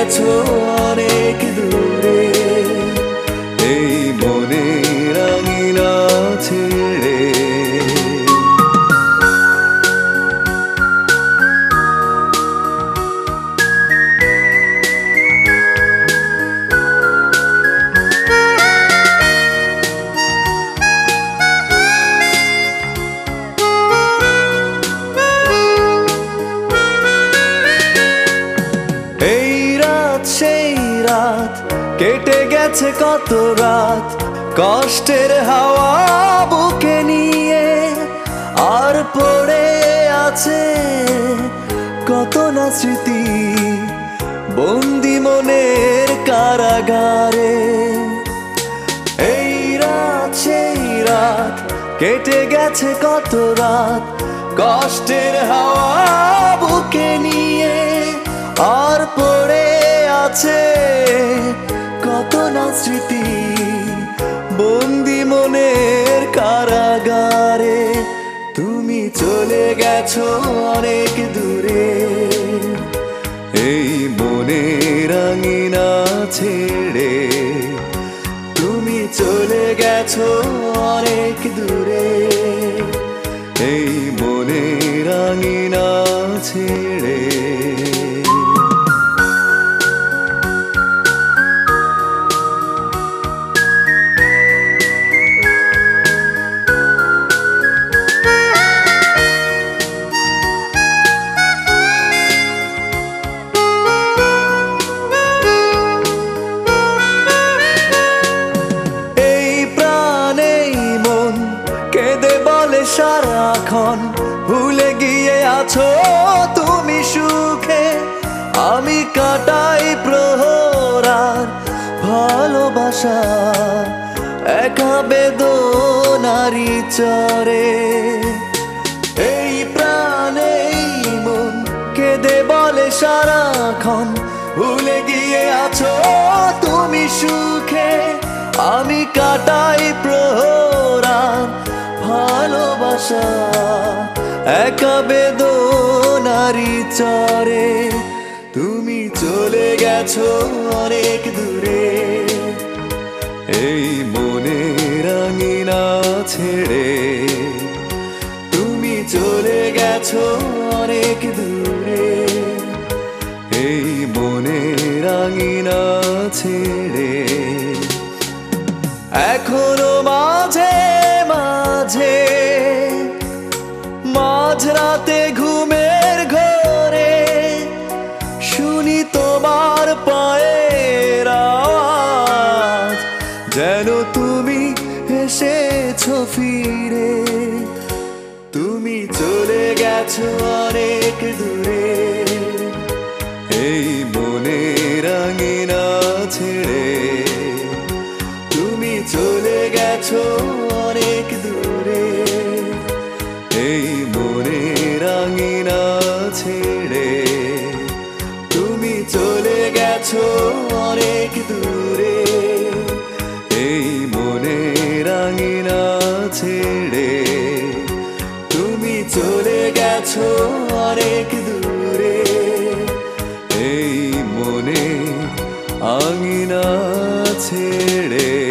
গেছো অনেক দূরে, এই মনের আঙিনা ছেড়ে। সেই রাত কেটে গেছে কত রাত, কষ্টের হাওয়া বুকে নিয়ে, আর পড়ে আছে কত না স্মৃতি বন্দি মনের কারাগারে। এই রাত সেই রাত কেটে গেছে কত রাত, কষ্টের হাওয়া বুকে নিয়ে, আর পড়ে আছে কত না স্মৃতি বন্দি মনের কারাগারে। তুমি চলে গেছো অনেক দূরে, এই মনের আঙিনা ছেড়ে। তুমি চলে গেছো অনেক দূরে, এই মনের আঙিনা ছেড়ে। সারাক্ষণ ভুলে গিয়ে আছো তুমি সুখে, আমি কাটাই প্রহরার ভালোবাসা একা বেদনারি চরে। এই প্রাণে মন কেঁদে বলে সারাক্ষণ ভুলে গিয়ে আছো তুমি সুখে, আমি কাটাই প্রহরার ভালোবাসা একা বেদনারি চরে। তুমি চলে গেছো অনেক দূরে, এই মনের আঙিনা ছেড়ে। তুমি চলে গেছো অনেক দূরে, এই মনের আঙিনা ছেড়ে। এখনো মাঝে মাঝে মাঝরাতে ঘুমের ঘরে শুনি তোমার পায়ের আওয়াজ, যেন তুমি এসেছো ফিরে। তুমি চলে গেছো অনেক দূরে, এই মনের আঙিনা ছেড়ে। তুমি চলে গেছো অনেক দূরে, এই মনের আঙিনা ছেড়ে। তুমি চলে গেছো অনেক দূরে, এই মনের আঙিনা ছেড়ে। তুমি চলে গেছো অনেক দূরে, এই মনের আঙিনা ছেড়ে।